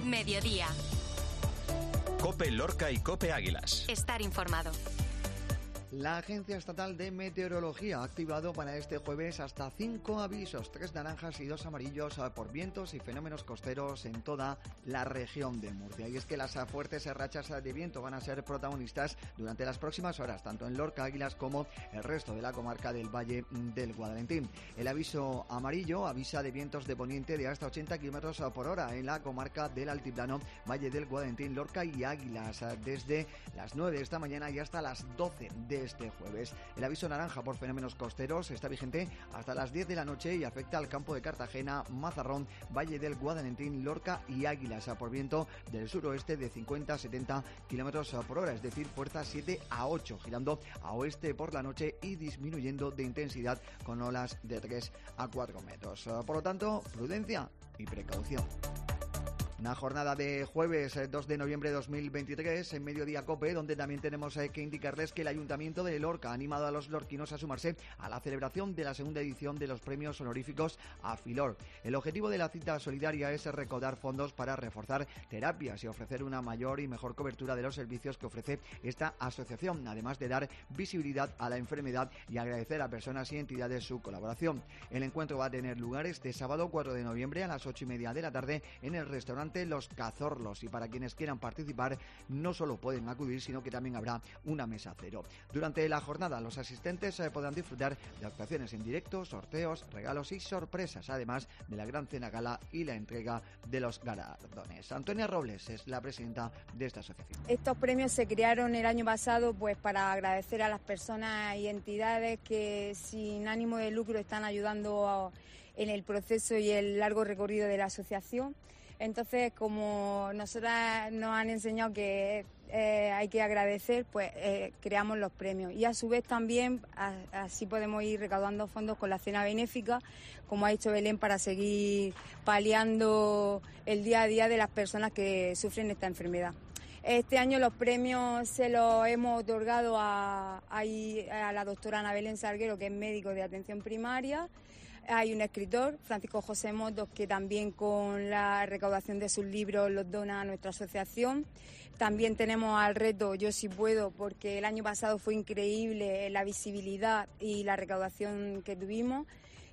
Mediodía. COPE Lorca y COPE Águilas. Estar informado. La Agencia Estatal de Meteorología ha activado para este jueves hasta 5 avisos, 3 naranjas y 2 amarillos por vientos y fenómenos costeros en toda la región de Murcia. Y es que las fuertes rachas de viento van a ser protagonistas durante las próximas horas, tanto en Lorca, Águilas como el resto de la comarca del Valle del Guadalentín. El aviso amarillo avisa de vientos de poniente de hasta 80 kilómetros por hora en la comarca del Altiplano, Valle del Guadalentín, Lorca y Águilas, desde las 9 de esta mañana y hasta las 12 de este jueves. El aviso naranja por fenómenos costeros está vigente hasta las 10 de la noche y afecta al campo de Cartagena, Mazarrón, Valle del Guadalentín, Lorca y Águilas, por viento del suroeste de 50 a 70 kilómetros por hora, es decir, fuerza 7 a 8, girando a oeste por la noche y disminuyendo de intensidad con olas de 3 a 4 metros. Por lo tanto, prudencia y precaución. Una jornada de jueves 2 de noviembre de 2023 en Mediodía COPE, donde también tenemos que indicarles que el Ayuntamiento de Lorca ha animado a los lorquinos a sumarse a la celebración de la segunda edición de los premios honoríficos AFILOR. El objetivo de la cita solidaria es recaudar fondos para reforzar terapias y ofrecer una mayor y mejor cobertura de los servicios que ofrece esta asociación, además de dar visibilidad a la enfermedad y agradecer a personas y entidades su colaboración. El encuentro va a tener lugar este sábado 4 de noviembre a las 8:30 de la tarde en el restaurante Los Cazorlos, y para quienes quieran participar no solo pueden acudir, sino que también habrá una mesa cero. Durante la jornada los asistentes podrán disfrutar de actuaciones en directo, sorteos, regalos y sorpresas, además de la gran cena gala y la entrega de los galardones. Antonia Robles es la presidenta de esta asociación. Estos premios se crearon el año pasado pues para agradecer a las personas y entidades que sin ánimo de lucro están ayudando en el proceso y el largo recorrido de la asociación. Entonces, como nosotras nos han enseñado que hay que agradecer, pues creamos los premios. Y a su vez también así podemos ir recaudando fondos con la cena benéfica, como ha dicho Belén, para seguir paliando el día a día de las personas que sufren esta enfermedad. Este año los premios se los hemos otorgado a la doctora Ana Belén Salguero, que es médico de atención primaria. Hay un escritor, Francisco José Motos, que también con la recaudación de sus libros los dona a nuestra asociación. También tenemos al reto Yo Sí Puedo, porque el año pasado fue increíble la visibilidad y la recaudación que tuvimos.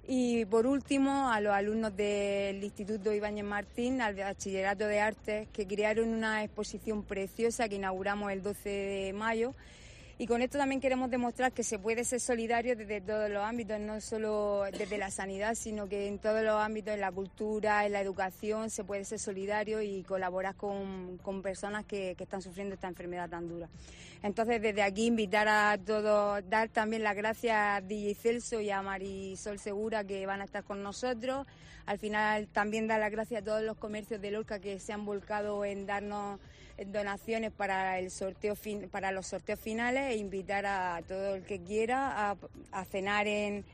Y por último, a los alumnos del Instituto Ibáñez Martín, al Bachillerato de Artes, que crearon una exposición preciosa que inauguramos el 12 de mayo. Y con esto también queremos demostrar que se puede ser solidario desde todos los ámbitos, no solo desde la sanidad, sino que en todos los ámbitos, en la cultura, en la educación, se puede ser solidario y colaborar con personas que están sufriendo esta enfermedad tan dura. Entonces, desde aquí invitar a todos, dar también las gracias a DJ Celso y a Marisol Segura, que van a estar con nosotros. Al final también dar las gracias a todos los comercios de Lorca que se han volcado en darnos donaciones para el sorteo para los sorteos finales, e invitar a todo el que quiera a cenar el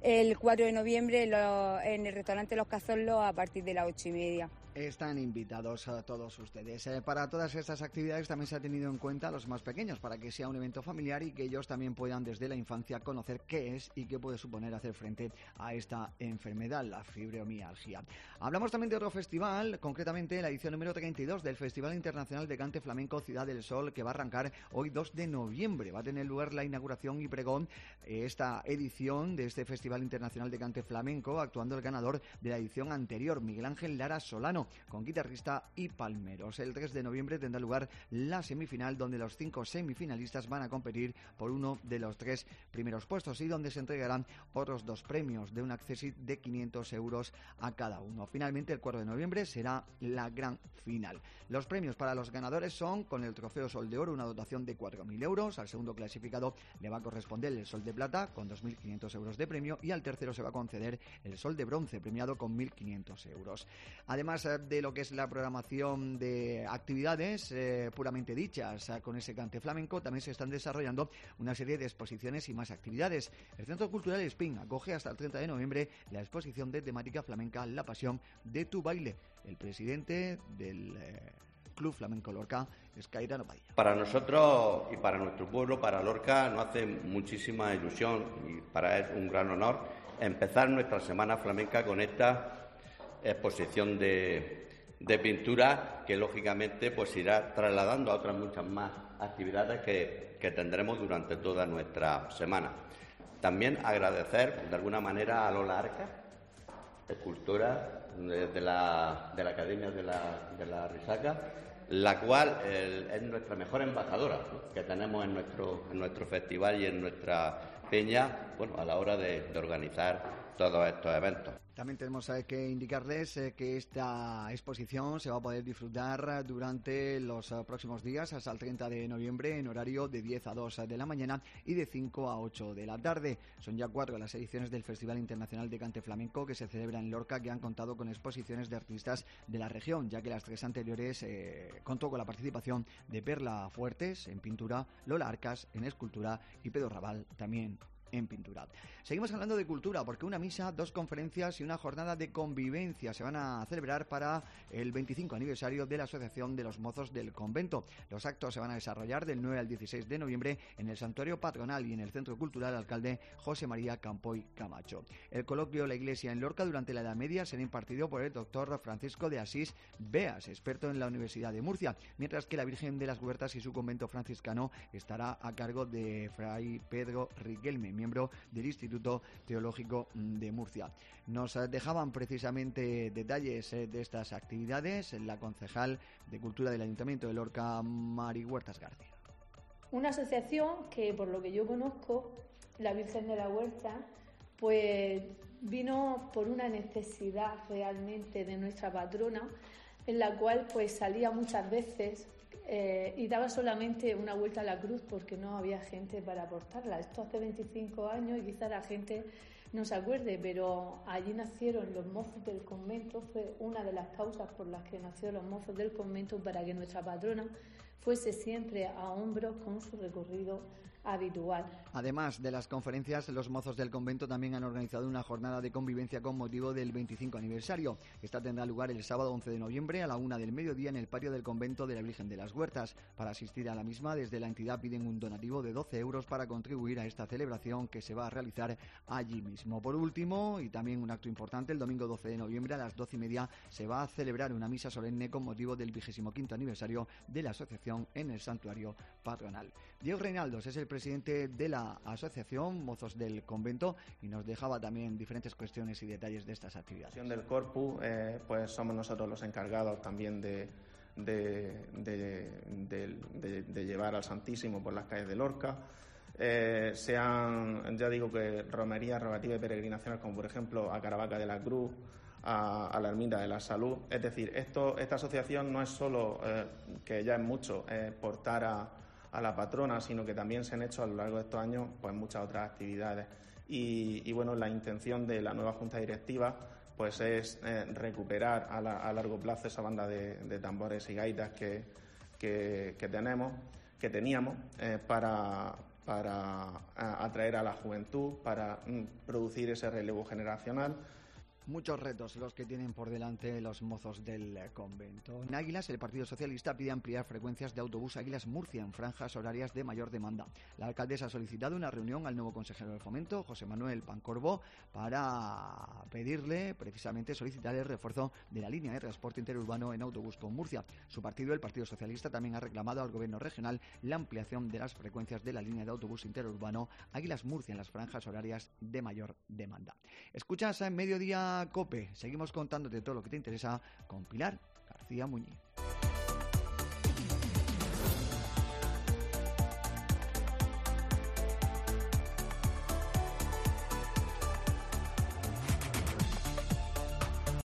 4 de noviembre en el restaurante Los Cazorlos a partir de las 8:30. Están invitados a todos ustedes. Para todas estas actividades también se ha tenido en cuenta a los más pequeños, para que sea un evento familiar y que ellos también puedan desde la infancia conocer qué es y qué puede suponer hacer frente a esta enfermedad, la fibromialgia. Hablamos también de otro festival, concretamente la edición número 32 del Festival Internacional de Cante Flamenco Ciudad del Sol, que va a arrancar hoy 2 de noviembre. Va a tener lugar la inauguración y pregón esta edición de este Festival Internacional de Cante Flamenco, actuando el ganador de la edición anterior, Miguel Ángel Lara Solano, con guitarrista y palmeros. El 3 de noviembre tendrá lugar la semifinal, donde los 5 semifinalistas van a competir por uno de los 3 primeros puestos y donde se entregarán otros 2 premios de un accesit de 500 euros a cada uno. Finalmente, el 4 de noviembre será la gran final. Los premios para los ganadores son, con el trofeo Sol de Oro, una dotación de 4.000 euros, al segundo clasificado le va a corresponder el Sol de Plata, con 2.500 euros de premio, y al tercero se va a conceder el Sol de Bronce, premiado con 1.500 euros. Además de lo que es la programación de actividades puramente dichas con ese cante flamenco, también se están desarrollando una serie de exposiciones y más actividades. El Centro Cultural Espín acoge hasta el 30 de noviembre la exposición de temática flamenca La Pasión de tu Baile. El presidente del Club Flamenco Lorca es Cairano Padilla. Para nosotros y para nuestro pueblo, para Lorca, nos hace muchísima ilusión y para es un gran honor empezar nuestra Semana Flamenca con esta exposición de de pintura que lógicamente pues irá trasladando a otras muchas más actividades que tendremos durante toda nuestra semana. También agradecer de alguna manera a Lola Arcas, escultora de la Academia de la Risaca, la cual es nuestra mejor embajadora, ¿no?, que tenemos en nuestro festival y en nuestra peña, bueno, a la hora de organizar todos estos eventos. También tenemos que indicarles que esta exposición se va a poder disfrutar durante los próximos días hasta el 30 de noviembre en horario de 10 a 2 de la mañana y de 5 a 8 de la tarde. Son ya 4 las ediciones del Festival Internacional de Cante Flamenco que se celebra en Lorca, que han contado con exposiciones de artistas de la región, ya que las 3 anteriores contó con la participación de Perla Fuertes en pintura, Lola Arcas en escultura y Pedro Raval también en pintura. Seguimos hablando de cultura porque una misa, 2 conferencias y una jornada de convivencia se van a celebrar para el 25 aniversario de la Asociación de los Mozos del Convento. Los actos se van a desarrollar del 9 al 16 de noviembre en el Santuario Patronal y en el Centro Cultural Alcalde José María Campoy Camacho. El coloquio La Iglesia en Lorca durante la Edad Media será impartido por el doctor Francisco de Asís Beas, experto en la Universidad de Murcia, mientras que la Virgen de las Huertas y su convento franciscano estará a cargo de Fray Pedro Riquelme, miembro del Instituto Teológico de Murcia. Nos dejaban precisamente detalles de estas actividades la concejal de Cultura del Ayuntamiento de Lorca, Mari Huertas García. Una asociación que, por lo que yo conozco, la Virgen de la Huerta, pues vino por una necesidad realmente de nuestra patrona, en la cual pues salía muchas veces y daba solamente una vuelta a la cruz porque no había gente para portarla. Esto hace 25 años y quizá la gente no se acuerde, pero allí nacieron los mozos del convento. Fue una de las causas por las que nacieron los mozos del convento, para que nuestra patrona fuese siempre a hombros con su recorrido habitual. Además de las conferencias, los mozos del convento también han organizado una jornada de convivencia con motivo del 25 aniversario. Esta tendrá lugar el sábado 11 de noviembre a la 1 del mediodía en el patio del convento de la Virgen de las Huertas. Para asistir a la misma, desde la entidad piden un donativo de 12 euros para contribuir a esta celebración que se va a realizar allí mismo. Por último, y también un acto importante, el domingo 12 de noviembre a las 12:30 se va a celebrar una misa solemne con motivo del 25º aniversario de la asociación en el Santuario Patronal. Diego Reinaldos es el presidente de la Asociación Mozos del Convento y nos dejaba también diferentes cuestiones y detalles de estas actividades. La del Corpus, pues somos nosotros los encargados también de llevar al Santísimo por las calles de Lorca. Ya digo que romerías, rogativas y peregrinaciones, como por ejemplo a Caravaca de la Cruz, a la Ermita de la Salud. Es decir, esta asociación no es solo, que ya es mucho, portar a la patrona, sino que también se han hecho a lo largo de estos años pues muchas otras actividades. Y bueno, la intención de la nueva Junta Directiva pues es recuperar a largo plazo esa banda de tambores y gaitas que teníamos para atraer a la juventud, para producir ese relevo generacional. Muchos retos los que tienen por delante los mozos del convento. En Águilas, el Partido Socialista pide ampliar frecuencias de autobús Águilas Murcia en franjas horarias de mayor demanda. La alcaldesa ha solicitado una reunión al nuevo consejero del Fomento, José Manuel Pancorbo, para pedirle, precisamente, solicitar el refuerzo de la línea de transporte interurbano en autobús con Murcia. Su partido, el Partido Socialista, también ha reclamado al Gobierno regional la ampliación de las frecuencias de la línea de autobús interurbano Águilas Murcia en las franjas horarias de mayor demanda. Escuchas en Mediodía COPE. Seguimos contándote todo lo que te interesa con Pilar García Muñiz.